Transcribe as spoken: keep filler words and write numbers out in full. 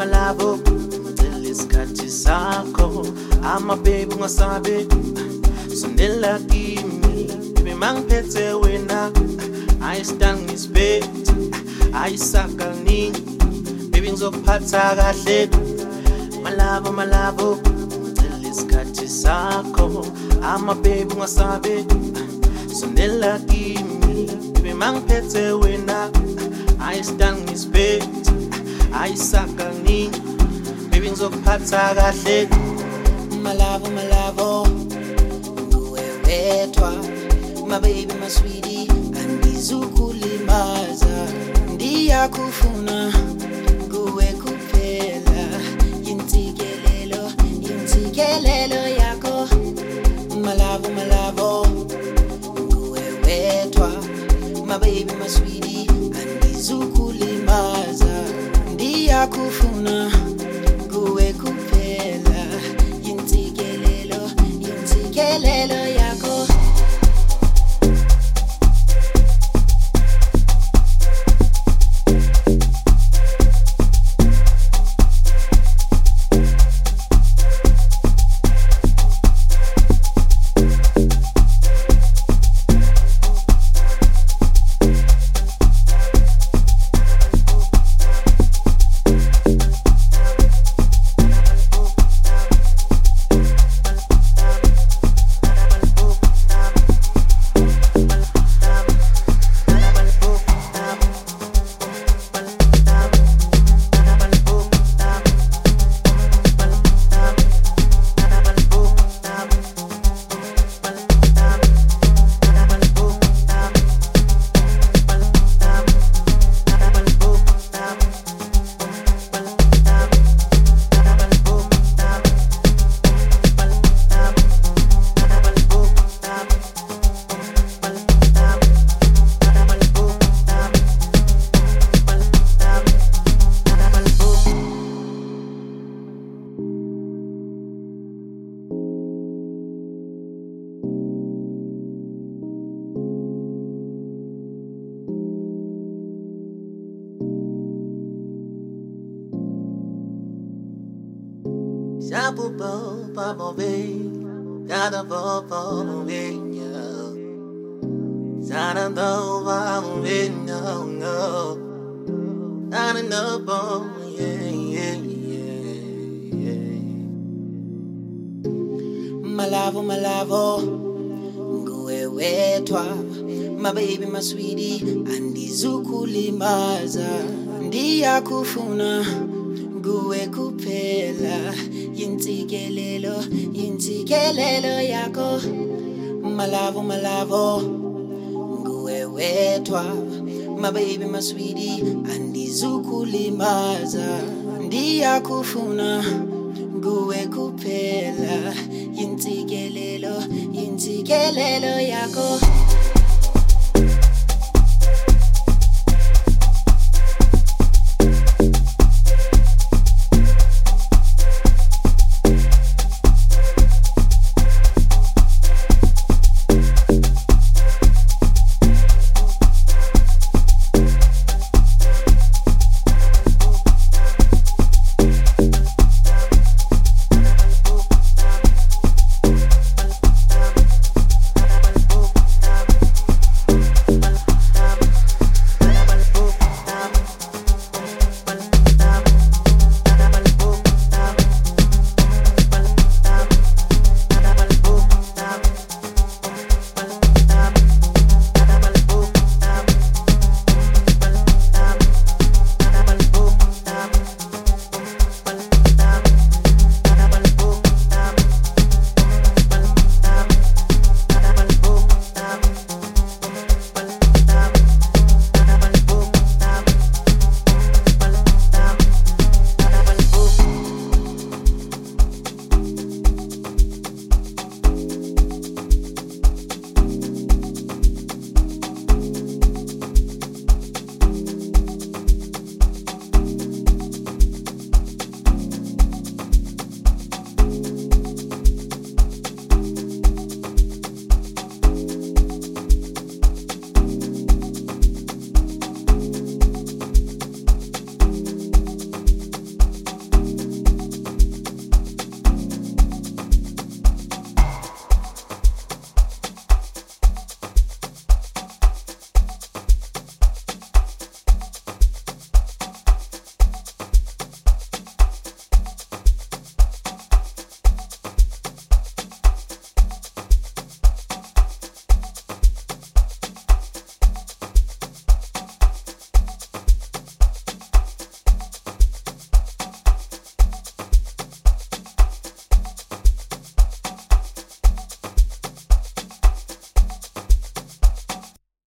malabo ngicela isikhathi sakho ama baby ungasabe sondela kimi baby mangiphethe wena I stand respect ayisakani baby ngizokuphatha kahle malabo malabo ngicela isikhathi sakho ama baby ungasabe sondela kimi baby mangiphethe wena I stand respect ayisakani baby ngizokuphatha kahle malabo malabo nguwe wedwa my baby my sweetie andizukulimaza ndiyakufuna nguwe kuphela yintsikelelo yintsikelelo yakho malabo malabo nguwe wedwa my baby my sweetie andizukulimaza ndiyakufuna nguwe kuphela yintsikelelo yintsikelelo yakho Shabubo, babo be, gotta bo bo be yo. Zanando, babo be no no. Nana no bo, yeah yeah yeah yeah. Malavo malavo, nguwe wedwa, my baby my sweetie, andizukulimaza ndiyakufuna nguwe kuphela yintsikelelo yintsikelelo yakho malavo malavo nguwe wedwa my baby my sweetie andizukulimaza ndiyakufuna nguwe kuphela yintsikelelo yintsikelelo yakho